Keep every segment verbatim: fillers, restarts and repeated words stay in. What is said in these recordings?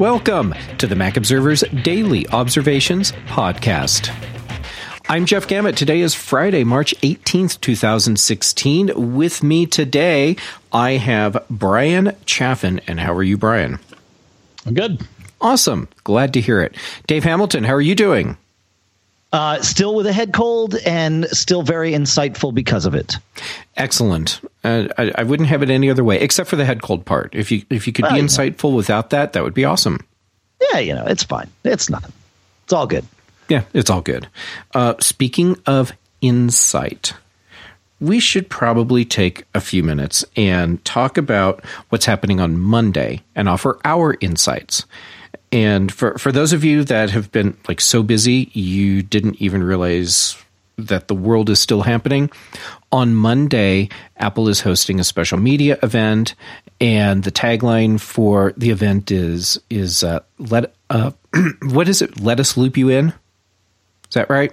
welcome to the Mac Observer's Daily Observations podcast. I'm Jeff Gamet. Today is Friday, March eighteenth, twenty sixteen. With me today, I have Brian Chaffin. And how are you, Brian? I'm good. Awesome. Glad to hear it. Dave Hamilton, how are you doing? Uh, still with a head cold and still very insightful because of it. Excellent. Uh, I, I wouldn't have it any other way, except for the head cold part. If you if you could well, be insightful know. without that, that would be awesome. Yeah, you know, it's fine. It's nothing. It's all good. Yeah, it's all good. Uh, speaking of insight, we should probably take a few minutes and talk about what's happening on Monday and offer our insights. And for, for those of you that have been like so busy, you didn't even realize that the world is still happening. On Monday, Apple is hosting a special media event, and the tagline for the event is is uh, let uh, what is it? Let us loop you in. Is that right?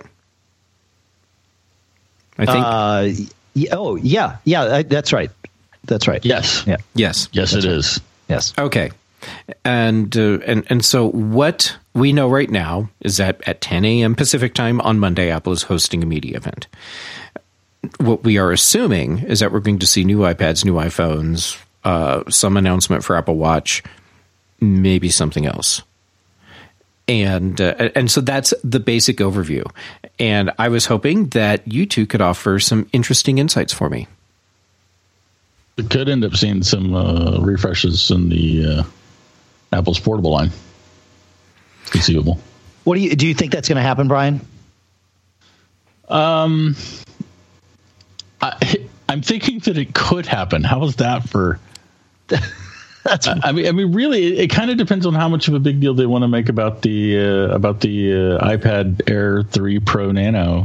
I think. Uh, yeah, oh yeah, yeah. I, that's right. That's right. Yes. Yeah. Yes. Yes, that's it right. is. Yes. Okay. And uh, and and so what we know right now is that at ten a.m. Pacific time on Monday, Apple is hosting a media event. What we are assuming is that we're going to see new iPads, new iPhones, uh, some announcement for Apple Watch, maybe something else. And uh, and so that's the basic overview. And I was hoping that you two could offer some interesting insights for me. We could end up seeing some uh, refreshes in the uh, Apple's portable line. Conceivable. What do you do? You think that's going to happen, Brian? Um, I, I'm thinking that it could happen. How is that for? That's. I, I mean, I mean, really, it, it kind of depends on how much of a big deal they want to make about the uh, about the uh, iPad Air three Pro Nano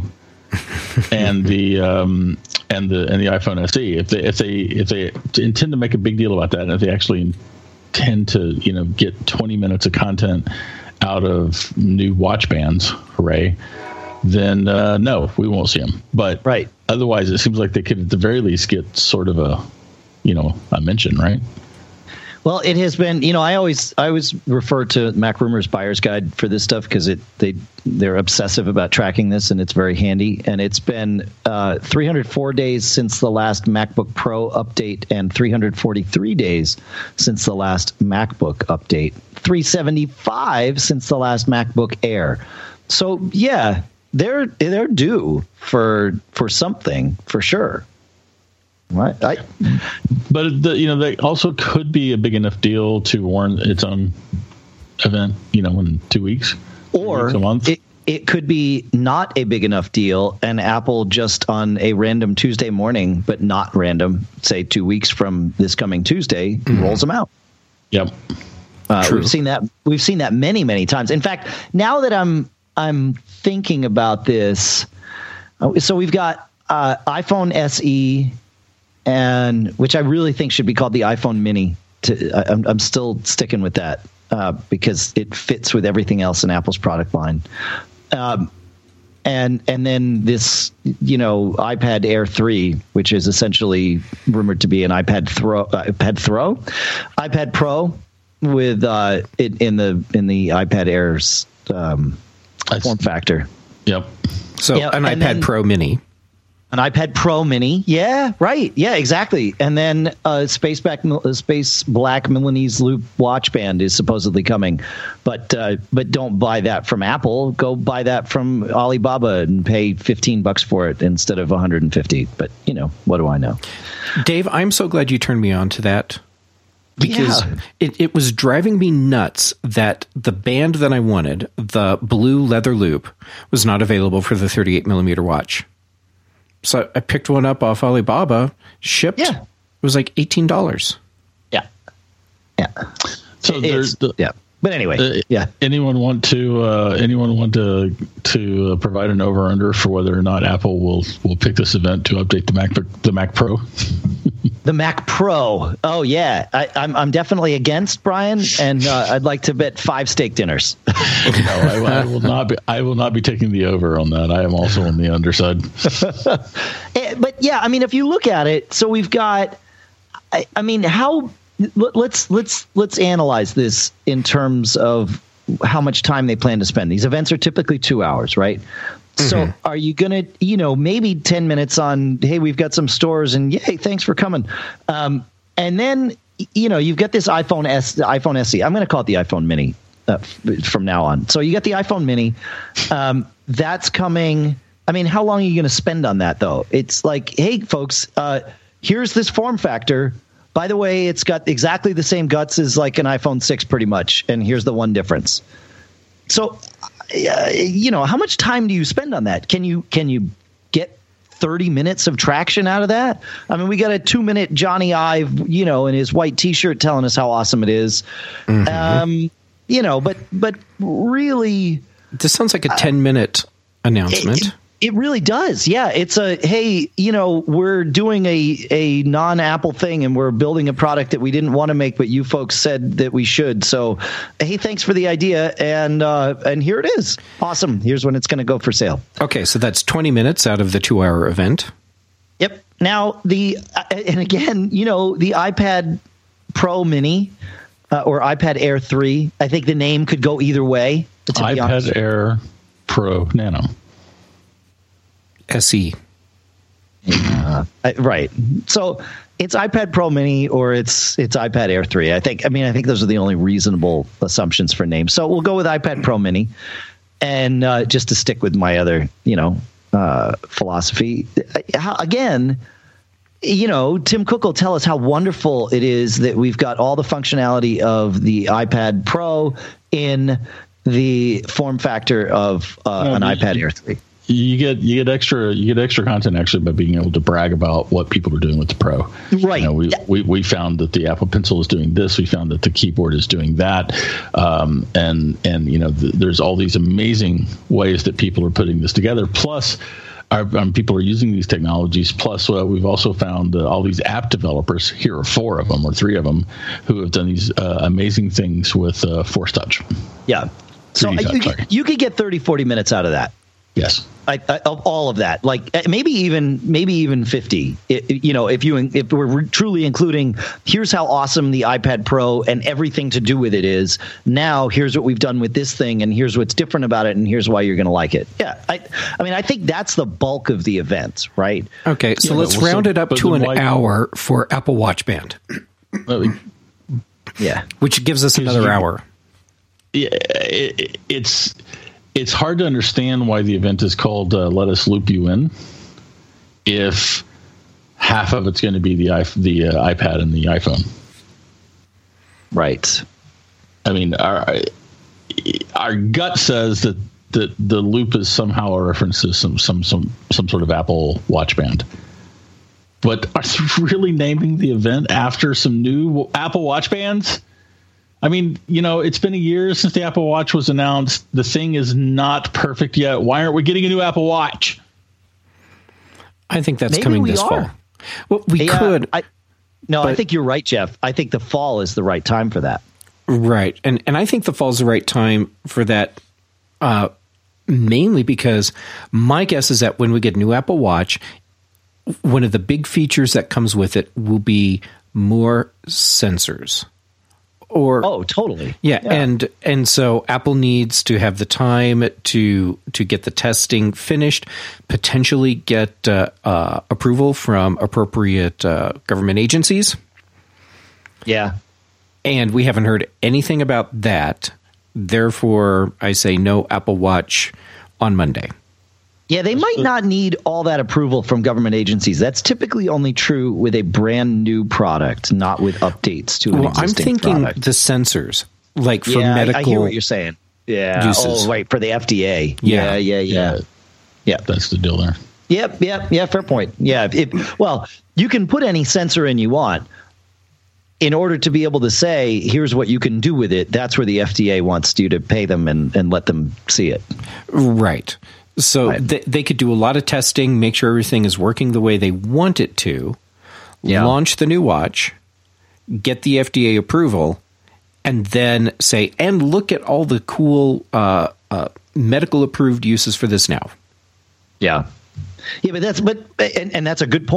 and the um, and the and the iPhone S E. If they if they if they intend to make a big deal about that, and if they actually intend to, you know, get twenty minutes of content out of new watch bands, hooray, then uh, no, we won't see them. But right. Otherwise, it seems like they could at the very least get sort of a, you know, a mention, right? Well, it has been, you know, I always I always refer to Mac Rumors Buyer's Guide for this stuff because it they they're obsessive about tracking this, and it's very handy. And it's been uh, three hundred four days since the last MacBook Pro update, and three hundred forty-three days since the last MacBook update, three hundred seventy-five since the last MacBook Air. So yeah, they're they're due for for something for sure. Right. I, but the, you know, they also could be a big enough deal to warrant its own event, you know, in two weeks or weeks, a month. It, it could be not a big enough deal, and Apple just on a random Tuesday morning, but not random, say two weeks from this coming Tuesday, mm-hmm. rolls them out. Yep. Uh, we've seen that. We've seen that many, many times. In fact, now that I'm I'm thinking about this, so we've got uh, iPhone S E. And which I really think should be called the iPhone Mini. To, I, I'm, I'm still sticking with that uh, because it fits with everything else in Apple's product line. Um, and and then this, you know, iPad Air three, which is essentially rumored to be an iPad Throw, uh, iPad Throw, iPad Pro with uh, it in the in the iPad Air's um, form factor. Yep. So yeah, an iPad then, Pro Mini. An iPad Pro Mini, yeah, right, yeah, exactly. And then a space back, a space black Milanese loop watch band is supposedly coming, but uh, but don't buy that from Apple. Go buy that from Alibaba and pay fifteen bucks for it instead of one hundred and fifty. But you know, what do I know? Dave, I'm so glad you turned me on to that because yeah. it, it was driving me nuts that the band that I wanted, the blue leather loop, was not available for the thirty-eight millimeter watch. So I picked one up off Alibaba, shipped. Yeah. It was like eighteen dollars. Yeah. Yeah. So there's the, yeah. But anyway, uh, yeah. Anyone want to uh, anyone want to to uh, provide an over under for whether or not Apple will will pick this event to update the Mac the Mac Pro? The Mac Pro. Oh yeah, I, I'm I'm definitely against, Brian, and uh, I'd like to bet five steak dinners. No, I, I will not be. I will not be taking the over on that. I am also on the underside. But yeah, I mean, if you look at it, so we've got. I, I mean, how let's let's let's analyze this in terms of how much time they plan to spend. These events are typically two hours, right? Mm-hmm. So are you going to, you know, maybe ten minutes on, hey, we've got some stores and yay, thanks for coming. Um, and then, you know, you've got this iPhone S, the iPhone S E. I'm going to call it the iPhone Mini uh, from now on. So you got the iPhone Mini. Um, that's coming. I mean, how long are you going to spend on that, though? It's like, hey, folks, uh, here's this form factor. By the way, it's got exactly the same guts as like an iPhone six pretty much. And here's the one difference. So, uh, you know, how much time do you spend on that? Can you can you get thirty minutes of traction out of that? I mean, we got a two minute Johnny Ive, you know, in his white T-shirt telling us how awesome it is. Mm-hmm. Um, you know, but but really. This sounds like a ten minute uh, announcement. It, it, It really does. Yeah. It's a, hey, you know, we're doing a, a non-Apple thing and we're building a product that we didn't want to make, but you folks said that we should. So, hey, thanks for the idea. And, uh, and here it is. Awesome. Here's when it's going to go for sale. Okay. So that's twenty minutes out of the two hour event. Yep. Now the, and again, you know, the iPad Pro Mini uh, or iPad Air three, I think the name could go either way. iPad Air Pro Nano. S E. Uh, right. So it's iPad Pro Mini or it's it's iPad Air three. I think. I mean, I think those are the only reasonable assumptions for names. So we'll go with iPad Pro Mini, and uh, just to stick with my other, you know, uh, philosophy. How, again, you know, Tim Cook will tell us how wonderful it is that we've got all the functionality of the iPad Pro in the form factor of uh, no, an iPad you, Air three. You get you get extra you get extra content actually by being able to brag about what people are doing with the Pro. Right. You know, we, we we found that the Apple Pencil is doing this. We found that the keyboard is doing that. Um, and and you know, th- there's all these amazing ways that people are putting this together. Plus, our um, people are using these technologies. Plus, uh, we've also found uh, all these app developers. Here are four of them or three of them who have done these uh, amazing things with uh, Force Touch. Yeah. So you, touch, could, you could get thirty, forty minutes out of that. Yes. I, I, of all of that, like maybe even maybe even fifty. It, you know, if you if we're truly including, here's how awesome the iPad Pro and everything to do with it is. Now here's what we've done with this thing, and here's what's different about it, and here's why you're going to like it. Yeah, I, I mean, I think that's the bulk of the event, right? Okay, so yeah, let's well, round so, it up to an like, hour for Apple Watch Band. Yeah, which gives us another you, hour. Yeah, it, it's. It's hard to understand why the event is called uh, "Let Us Loop You In" if half of it's going to be the the uh, iPad and the iPhone. Right. I mean, our our gut says that the the loop is somehow a reference to some some some some sort of Apple Watch Band. But are they really naming the event after some new Apple Watch Bands? I mean, you know, it's been a year since the Apple Watch was announced. The thing is not perfect yet. Why aren't we getting a new Apple Watch? I think that's Maybe coming we this are. fall. Well, we yeah, could. I, no, but, I think you're right, Jeff. I think the fall is the right time for that. Right. And and I think the fall is the right time for that, uh, mainly because my guess is that when we get a new Apple Watch, one of the big features that comes with it will be more sensors. Or oh, totally. Yeah, yeah, and and so Apple needs to have the time to to get the testing finished, potentially get uh, uh, approval from appropriate uh, government agencies. Yeah, and we haven't heard anything about that. Therefore, I say no Apple Watch on Monday. Yeah, they might not need all that approval from government agencies. That's typically only true with a brand new product, not with updates to an well, existing I'm thinking product. The sensors, like for yeah, medical. I hear what you're saying. Yeah. Uses. Oh, right, for the F D A. Yeah, yeah, yeah, yeah. Yeah, yeah. That's the deal there. Yep, yep, yeah. Fair point. Yeah. If, well, you can put any sensor in you want. In order to be able to say, here's what you can do with it, that's where the F D A wants you to pay them and, and let them see it. Right. So right. th- they could do a lot of testing, make sure everything is working the way they want it to, yeah. launch the new watch, get the F D A approval, and then say, and look at all the cool uh, uh, medical approved uses for this now. Yeah. Yeah, but that's but and, and that's a good point.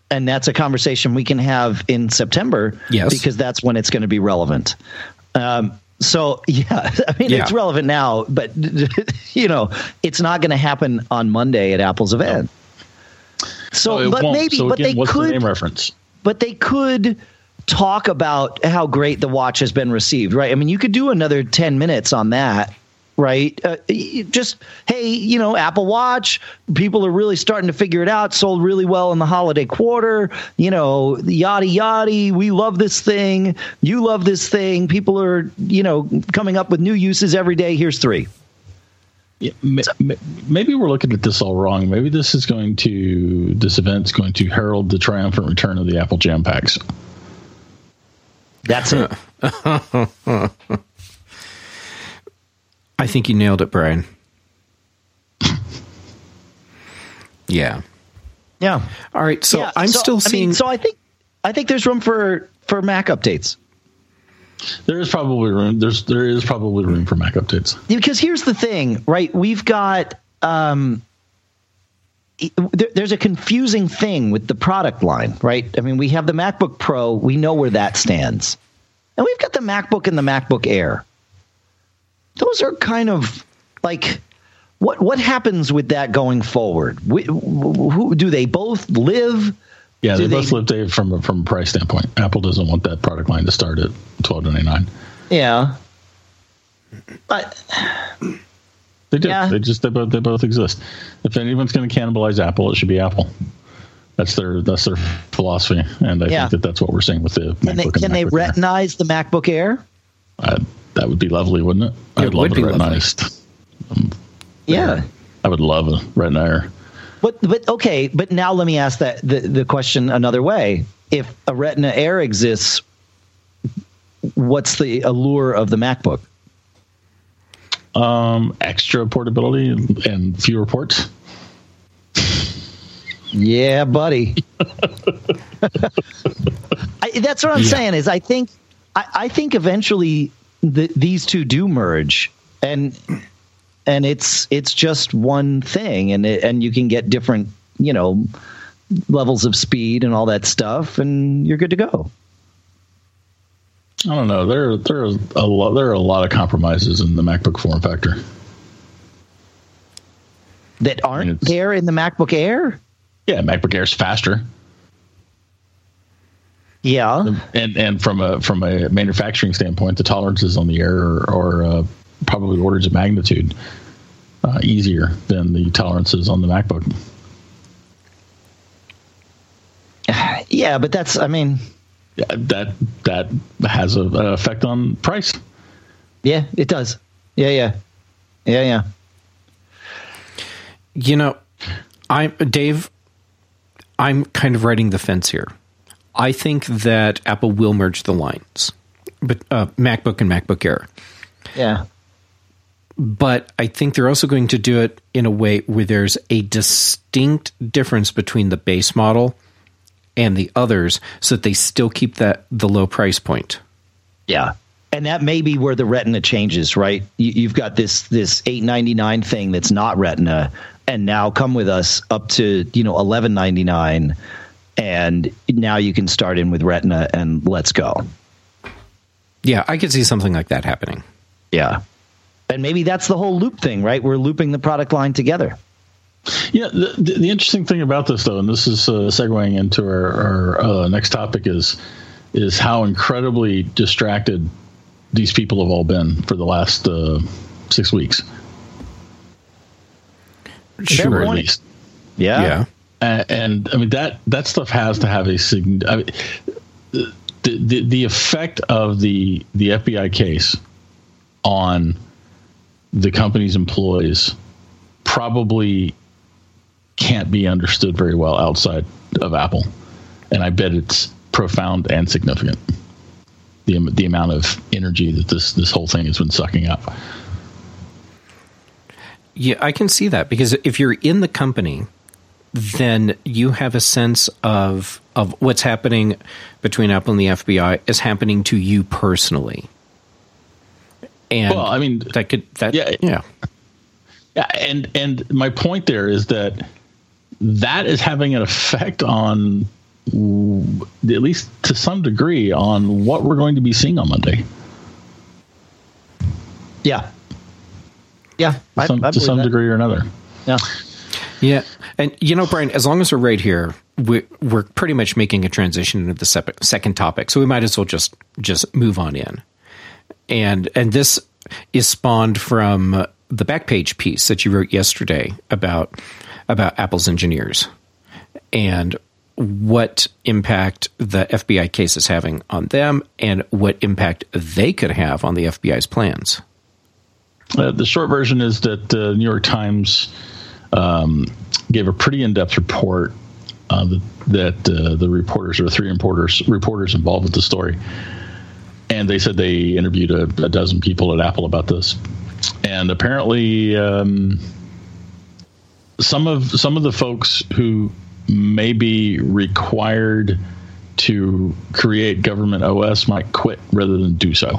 And that's a conversation we can have in September. Yes. Because that's when it's going to be relevant. Um, so, yeah, I mean, yeah. it's relevant now, but, you know, it's not going to happen on Monday at Apple's event. So, no, but won't. maybe, so but again, they what's could, the name reference? But they could talk about how great the watch has been received, right? I mean, you could do another ten minutes on that. Right. Uh, just, hey, you know, Apple Watch, people are really starting to figure it out. Sold really well in the holiday quarter. You know, yada, yada. We love this thing. You love this thing. People are, you know, coming up with new uses every day. Here's three. Yeah, maybe we're looking at this all wrong. Maybe this is going to, this event's going to herald the triumphant return of the Apple Jam Packs. That's it. I think you nailed it, Brian. Yeah. Yeah. All right. So yeah, I'm so, still I seeing. Mean, so I think I think there's room for, for Mac updates. There is probably room. There's there is probably room for Mac updates. Because here's the thing, right? We've got um, there, there's a confusing thing with the product line, right? I mean, we have the MacBook Pro. We know where that stands, and we've got the MacBook and the MacBook Air. Those are kind of like what what happens with that going forward? We, who, do they both live? Yeah, do they both they, live Dave, from a, from a price standpoint. Apple doesn't want that product line to start at twelve ninety-nine. Yeah, but they do. Yeah. They just they both they both exist. If anyone's going to cannibalize Apple, it should be Apple. That's their that's their philosophy, and I yeah. think that that's what we're seeing with the can MacBook. They, can they retinize the MacBook Air? Uh, that would be lovely, wouldn't it? It I'd would love be it retinized. Um, yeah, I would love a Retina Air. But but okay, but now let me ask that the, the question another way. If a Retina Air exists, what's the allure of the MacBook? Um, extra portability and fewer ports. Yeah, buddy. I, that's what I'm yeah. saying. Is I think I, I think eventually the, these two do merge, and and it's it's just one thing, and it, and you can get different, you know, levels of speed and all that stuff, and you're good to go. I don't know. There there are a lot there are a lot of compromises in the MacBook form factor that aren't I mean, there in the MacBook Air. Yeah, MacBook Air's faster. Yeah, and and from a from a manufacturing standpoint, the tolerances on the Air are, are uh, probably orders of magnitude uh, easier than the tolerances on the MacBook. Yeah, but that's I mean, yeah, that that has a, an effect on price. Yeah, it does. Yeah, yeah, yeah, yeah. You know, I'm Dave. I'm kind of riding the fence here. I think that Apple will merge the lines, but uh, MacBook and MacBook Air. Yeah. But I think they're also going to do it in a way where there's a distinct difference between the base model and the others, so that they still keep that the low price point. Yeah. And that may be where the Retina changes, right? You, you've got this this eight ninety-nine thing that's not Retina, and now come with us up to, you know, eleven ninety-nine, and now you can start in with Retina and let's go. Yeah, I could see something like that happening. Yeah. And maybe that's the whole loop thing, right? We're looping the product line together. Yeah, the, the, the interesting thing about this, though, and this is uh, segueing into our, our uh, next topic, is is how incredibly distracted these people have all been for the last uh, six weeks. Sure, at least. Yeah. Yeah. And, and I mean that that stuff has to have a sign. I mean, the, the the effect of the the F B I case on the company's employees probably can't be understood very well outside of Apple, and I bet it's profound and significant. The the amount of energy that this this whole thing has been sucking up. Yeah, I can see that, because if you're in the company, then you have a sense of of what's happening between Apple and the F B I is happening to you personally. And well, I mean, that could that yeah, yeah. Yeah, and and my point there is that that is having an effect on at least to some degree, on what we're going to be seeing on Monday. Yeah. Yeah. To some, I, I to some degree or another. Yeah. Yeah. And, you know, Brian, as long as we're right here, we're, we're pretty much making a transition into the sep- second topic. So we might as well just just move on in. And and this is spawned from the Backpage piece that you wrote yesterday about about Apple's engineers and what impact the F B I case is having on them and what impact they could have on the F B I's plans. Uh, the short version is that the New York Times um, gave a pretty in-depth report uh, that, that uh, the reporters, or three reporters, reporters involved with the story, and they said they interviewed a, a dozen people at Apple about this. And apparently, um, some of some of the folks who may be required to create government O S might quit rather than do so.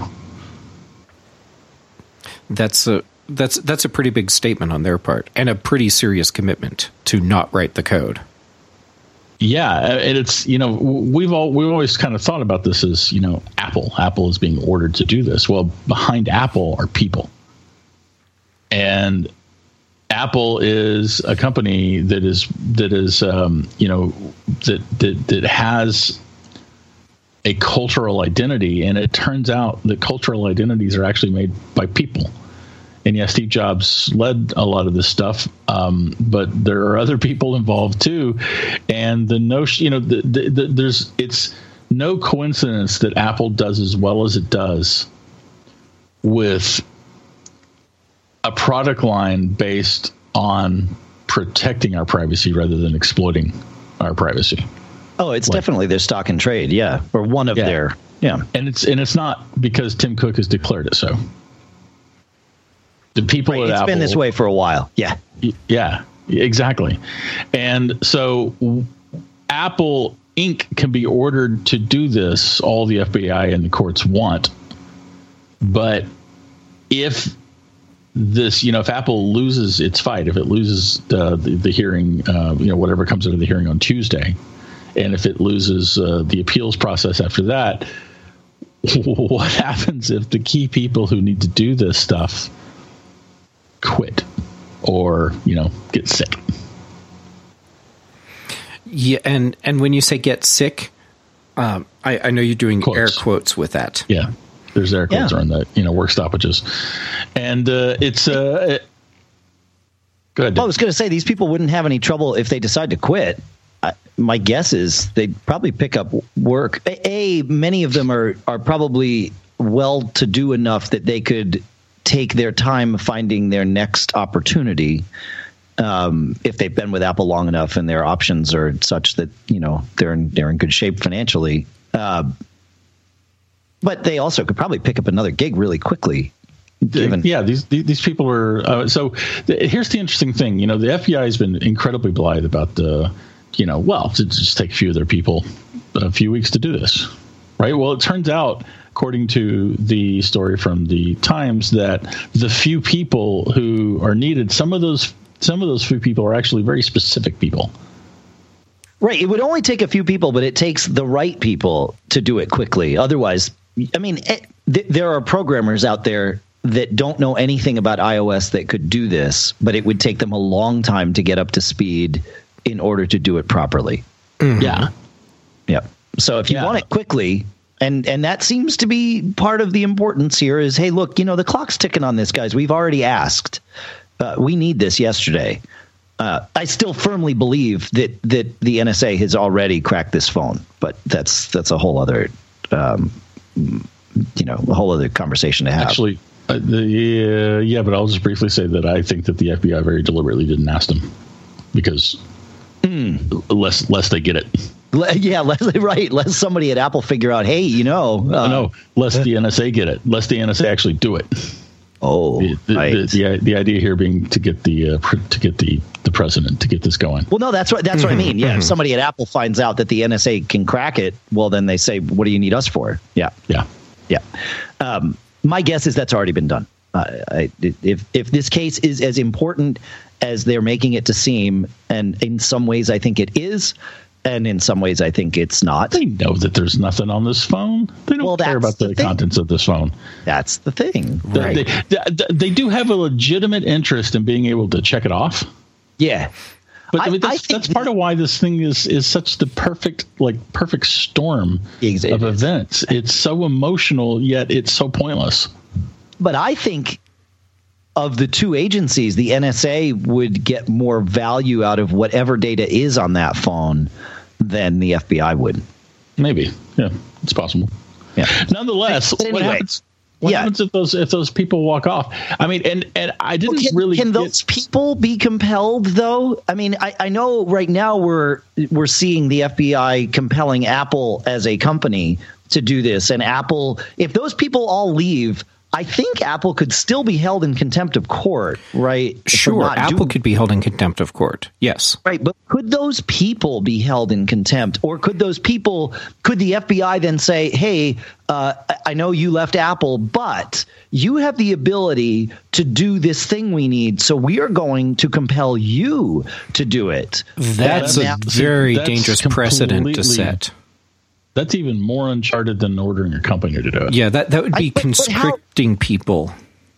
That's a that's that's a pretty big statement on their part, and a pretty serious commitment to not write the code. Yeah, and it's, you know, we've all we've always kind of thought about this as, you know, Apple. Apple is being ordered to do this. Well, behind Apple are people. And Apple is a company that is that is um, you know that, that that has a cultural identity, and it turns out that cultural identities are actually made by people. And yes, Steve Jobs led a lot of this stuff, um, but there are other people involved too. And the notion, you know, the, the, the, there's it's no coincidence that Apple does as well as it does with a product line based on protecting our privacy rather than exploiting our privacy. Oh, it's like, definitely their stock and trade, yeah, or one of yeah. their, yeah. And it's and it's not because Tim Cook has declared it so. The people right, at it's Apple, been this way for a while, yeah, yeah, exactly. And so Apple Incorporated can be ordered to do this. All the F B I and the courts want, but if this, you know, if Apple loses its fight, if it loses uh, the, the hearing, uh, you know, whatever comes out of the hearing on Tuesday, and if it loses uh, the appeals process after that, what happens if the key people who need to do this stuff quit or, you know, get sick? Yeah, and, and when you say get sick, um, I, I know you're doing quotes. air quotes with that. Yeah. There's air quotes yeah. around that, you know, work stoppages. And uh, it's uh, it, go ahead. Well, I was going to say these people wouldn't have any trouble if they decide to quit. I, my guess is they'd probably pick up work. A, a, many of them are are probably well to do enough that they could take their time finding their next opportunity. Um, if they've been with Apple long enough and their options are such that, you know, they're in, they're in good shape financially. Uh, but they also could probably pick up another gig really quickly. Given. Yeah, these these people are. Uh, so th- here's the interesting thing. You know, the F B I has been incredibly blithe about the, you know, well, to just take a few of their people a few weeks to do this, right? Well, it turns out, according to the story from the Times, that the few people who are needed, some of those some of those few people are actually very specific people. Right. It would only take a few people, but it takes the right people to do it quickly. Otherwise, I mean, it, th- there are programmers out there that don't know anything about iOS that could do this, but it would take them a long time to get up to speed in order to do it properly. Mm-hmm. Yeah. Yeah. So if you yeah. want it quickly, and and that seems to be part of the importance here is, hey, look, you know, the clock's ticking on this, guys. We've already asked. Uh, we need this yesterday. Uh, I still firmly believe that that the N S A has already cracked this phone, but that's that's a whole other, um, you know, a whole other conversation to have. Actually, uh, the, uh, yeah, but I'll just briefly say that I think that the F B I very deliberately didn't ask them because mm. lest lest they get it. Yeah, lest, right. Lest somebody at Apple figure out, hey, you know, uh, no, lest the N S A get it. Lest the N S A actually do it. Oh, the the, right. the, the, the idea here being to get the uh, to get the, the president to get this going. Well, no, that's what that's what I mean. Yeah, if somebody at Apple finds out that the N S A can crack it, well, then they say, "What do you need us for?" Yeah, yeah, yeah. Um, my guess is that's already been done. Uh, I, if if this case is as important as they're making it to seem, and in some ways I think it is, And in some ways, I think it's not. They know that there's nothing on this phone. They don't well, care about the, the contents of this phone. That's the thing. Right. They, they, they do have a legitimate interest in being able to check it off. Yeah. But I, I mean, that's, I that's part of why this thing is, is such the perfect, like perfect storm exactly. of events. It's so emotional, yet it's so pointless. But I think of the two agencies, the N S A would get more value out of whatever data is on that phone than the F B I would. Maybe. Yeah, it's possible. Yeah. Nonetheless, anyway, what happens? What yeah. happens if those if those people walk off? I mean, and and I didn't well, can, really. Can get... those people be compelled though? I mean, I, I know right now we're we're seeing the F B I compelling Apple as a company to do this, and Apple, if those people all leave, I think Apple could still be held in contempt of court, right? Sure, Apple doing... could be held in contempt of court. Yes. Right, but could those people be held in contempt? Or could those people, could the F B I then say, hey, uh, I know you left Apple, but you have the ability to do this thing we need, so we are going to compel you to do it. That's and a now, very that's dangerous precedent to set. That's even more uncharted than ordering a company to do it. Yeah, that, that would be I, but, constricting but how, people.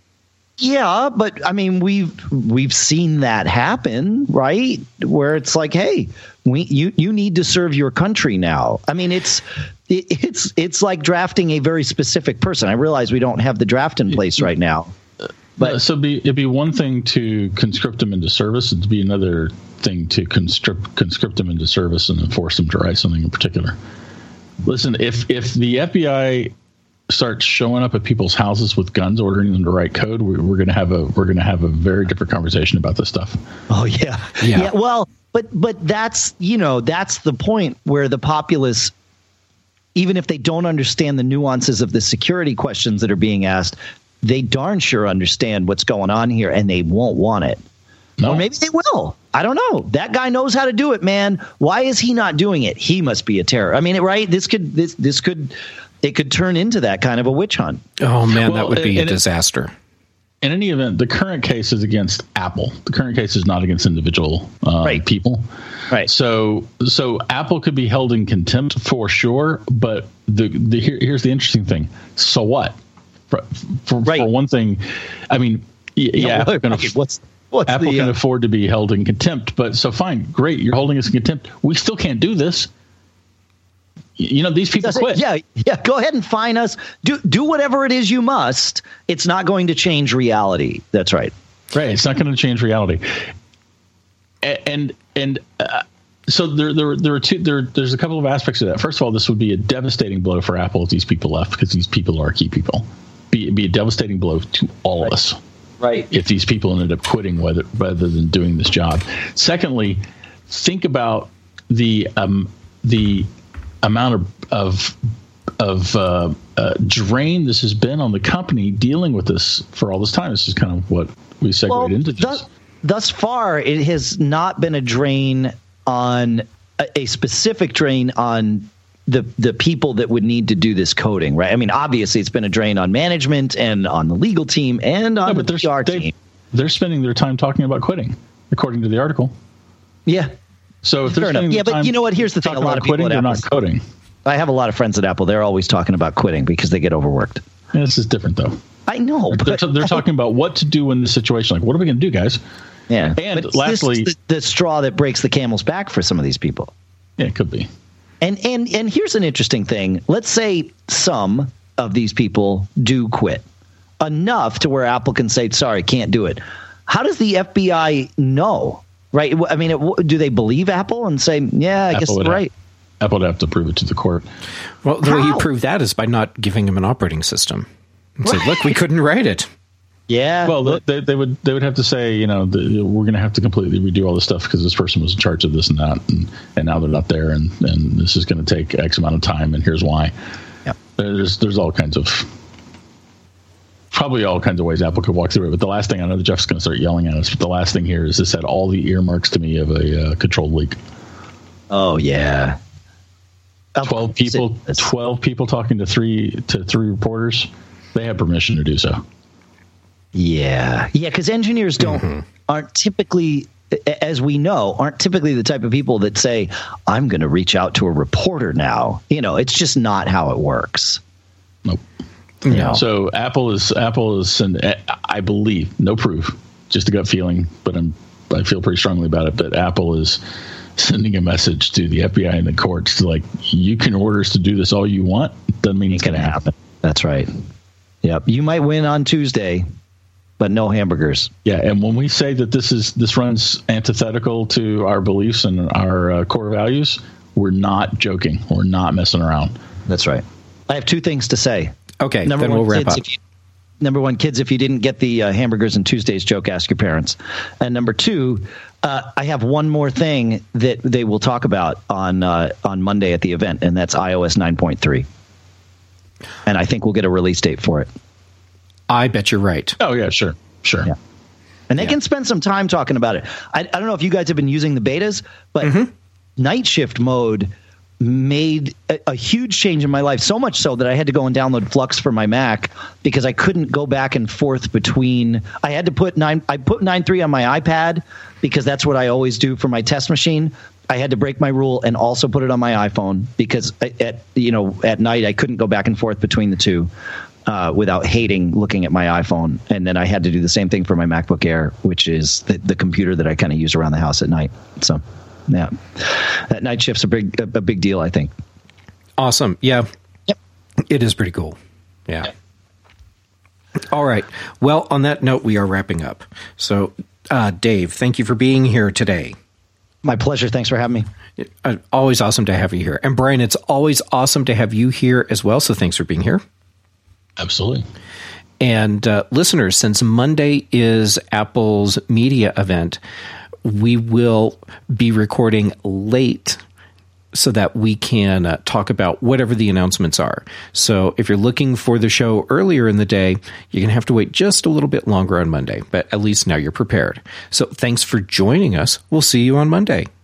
Yeah, but I mean, we've we've seen that happen, right? Where it's like, hey, we you you need to serve your country now. I mean, it's it, it's it's like drafting a very specific person. I realize we don't have the draft in place right now. But so it'd be, it'd be one thing to conscript them into service. It'd be another thing to conscript conscript them into service and then force them to write something in particular. Listen, if if the F B I starts showing up at people's houses with guns, ordering them to write code, we, we're going to have a we're going to have a very different conversation about this stuff. Oh yeah. yeah, yeah. Well, but but that's you know that's the point where the populace, even if they don't understand the nuances of the security questions that are being asked, they darn sure understand what's going on here, and they won't want it. No. Or maybe they will. I don't know. That guy knows how to do it, man. Why is he not doing it? He must be a terror. I mean, right? This could this this could it could turn into that kind of a witch hunt. Oh man, well, that would be a disaster. In any event, the current case is against Apple. The current case is not against individual uh, right. people. Right. So so Apple could be held in contempt for sure. But the the here, here's the interesting thing. So what? For for, right. for one thing, I mean, yeah, no, okay, what's What's Apple the, uh, can afford to be held in contempt, but so fine, great, you're holding us in contempt. We still can't do this. You know, these people quit. Yeah, yeah. Go ahead and fine us. Do do whatever it is you must. It's not going to change reality. That's right. Right. It's not going to change reality. And and uh, so there there there are two there there's a couple of aspects of that. First of all, this would be a devastating blow for Apple if these people left, because these people are key people. Be be a devastating blow to all right. of us. Right. If these people ended up quitting whether, rather than doing this job. Secondly, think about the um, the amount of of, of uh, uh, drain this has been on the company dealing with this for all this time. This is kind of what we segued well, into this. Thus, thus far, it has not been a drain on a, a specific drain on the the people that would need to do this coding, right? I mean, obviously, it's been a drain on management and on the legal team and on no, the P R team. They're spending their time talking about quitting, according to the article. Yeah. So if they're spending yeah, but you know what? Here's the thing: a lot of people quitting, they're not coding. I have a lot of friends at Apple. They're always talking about quitting because they get overworked. Yeah, this is different, though. I know. They're, they're, they're talking about what to do in this situation. Like, what are we going to do, guys? Yeah. And but lastly, this is the, the straw that breaks the camel's back for some of these people. Yeah, it could be. And and and here's an interesting thing. Let's say some of these people do quit enough to where Apple can say, sorry, can't do it. How does the F B I know? Right. I mean, it, do they believe Apple and say, yeah, I Apple guess right. Have, Apple would have to prove it to the court. Well, the How? way you prove that is by not giving them an operating system. And right. say, look, we couldn't write it. Yeah. Well, they, they would they would have to say, you know, the, we're going to have to completely redo all this stuff because this person was in charge of this and that, and, and now they're not there, and, and this is going to take X amount of time, and here's why. Yeah. There's there's all kinds of probably all kinds of ways Apple could walk through it. But the last thing, I know that Jeff's going to start yelling at us, but the last thing here is this had all the earmarks to me of a uh, controlled leak. Oh yeah. Twelve people. Twelve people talking to three to three reporters. They have permission to do so. Yeah, yeah, because engineers don't mm-hmm. aren't typically as we know, aren't typically the type of people that say, I'm going to reach out to a reporter now. You know, it's just not how it works. Nope. Yeah. So Apple is Apple is, and I believe, no proof, just a gut feeling, but I'm I feel pretty strongly about it. That Apple is sending a message to the F B I and the courts to like, you can order us to do this all you want. Doesn't mean it's going to happen. That's right. Yep. You might win on Tuesday, but no hamburgers. Yeah. And when we say that this is this runs antithetical to our beliefs and our uh, core values, we're not joking. We're not messing around. That's right. I have two things to say. Okay, number then one, we'll wrap kids, up. If you, number one, kids, if you didn't get the uh, hamburgers and Tuesdays joke, ask your parents. And number two, uh, I have one more thing that they will talk about on uh, on Monday at the event, and that's i O S nine point three. And I think we'll get a release date for it. I bet you're right. Oh, yeah, sure. Sure. Yeah. And they yeah. can spend some time talking about it. I, I don't know if you guys have been using the betas, but mm-hmm. night shift mode made a, a huge change in my life, so much so that I had to go and download Flux for my Mac because I couldn't go back and forth between. I had to put nine. I put nine point three on my iPad because that's what I always do for my test machine. I had to break my rule and also put it on my iPhone because at you know at night I couldn't go back and forth between the two uh, without hating looking at my iPhone. And then I had to do the same thing for my MacBook Air, which is the, the computer that I kind of use around the house at night. So. Yeah, that night shift's a big a, a big deal, I think. Awesome. Yeah. Yep. It is pretty cool. Yeah. All right. Well, on that note, we are wrapping up. So, uh, Dave, thank you for being here today. My pleasure. Thanks for having me. Uh, always awesome to have you here. And Brian, it's always awesome to have you here as well. So thanks for being here. Absolutely. And uh, listeners, since Monday is Apple's media event, we will be recording late so that we can uh, talk about whatever the announcements are. So if you're looking for the show earlier in the day, you're going to have to wait just a little bit longer on Monday, but at least now you're prepared. So thanks for joining us. We'll see you on Monday.